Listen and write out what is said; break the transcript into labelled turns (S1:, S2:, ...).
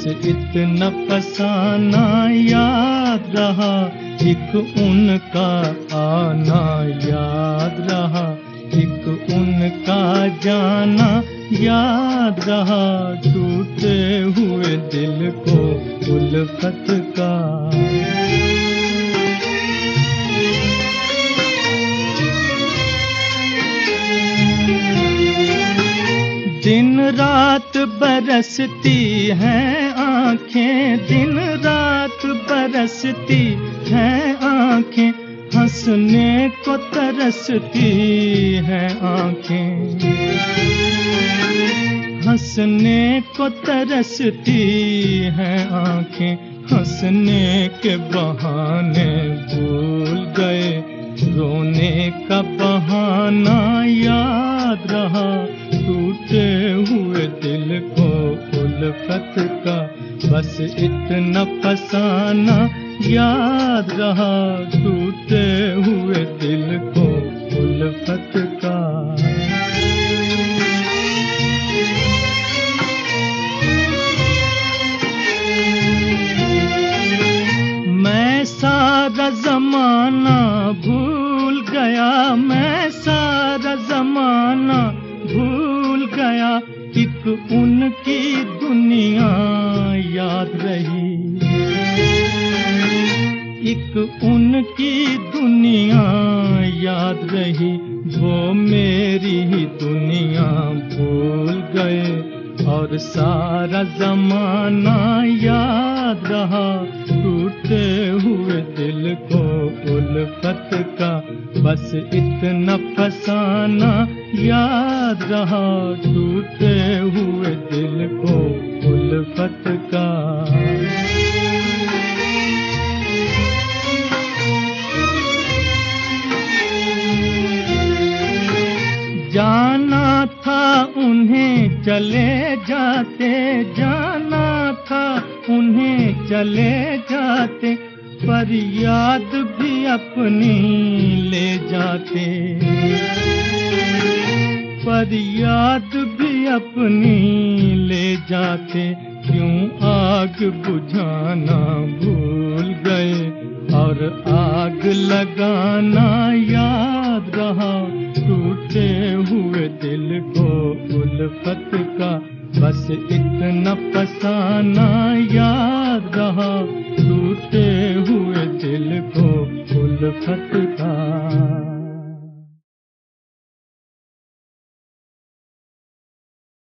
S1: इतना फसाना याद रहा, एक उनका आना याद रहा, एक उनका जाना याद रहा, टूटे हुए दिल को उल्फत का। दिन रात बरसती हैं आँखें, दिन रात बरसती हैं आँखें, हंसने को तरसती हैं आँखें, हंसने को तरसती हैं आँखें, हंसने के बहाने भूल गए, रोने का बहाना याद रहा, टूटे हुए दिल को उल्फत का। बस इतना फसाना याद रहा, टूटे हुए दिल को उल्फत का। मैं सारा ज़माना भूल गया, मैं सारा ज़माना भूल गया, एक उनकी दुनिया याद रही, एक उनकी दुनिया याद रही, वो मेरी ही दुनिया भूल गए, और सारा ज़माना याद रहा, टूटे हुए दिल को उल्फत का। बस इतना फसाना याद रहा, टूटे हुए दिल को उल्फत का। जाना था उन्हें चले जाते, जाना था उन्हें चले जाते, पर याद भी अपनी ले जाते, पर याद भी अपनी ले जाते, क्यों आग बुझाना भूल गए, और आग लगाना याद रहा, टूटे हुए दिल को उल्फत का। बस इतना फसाना याद रहा, टूटे हुए दिल को उल्फत का।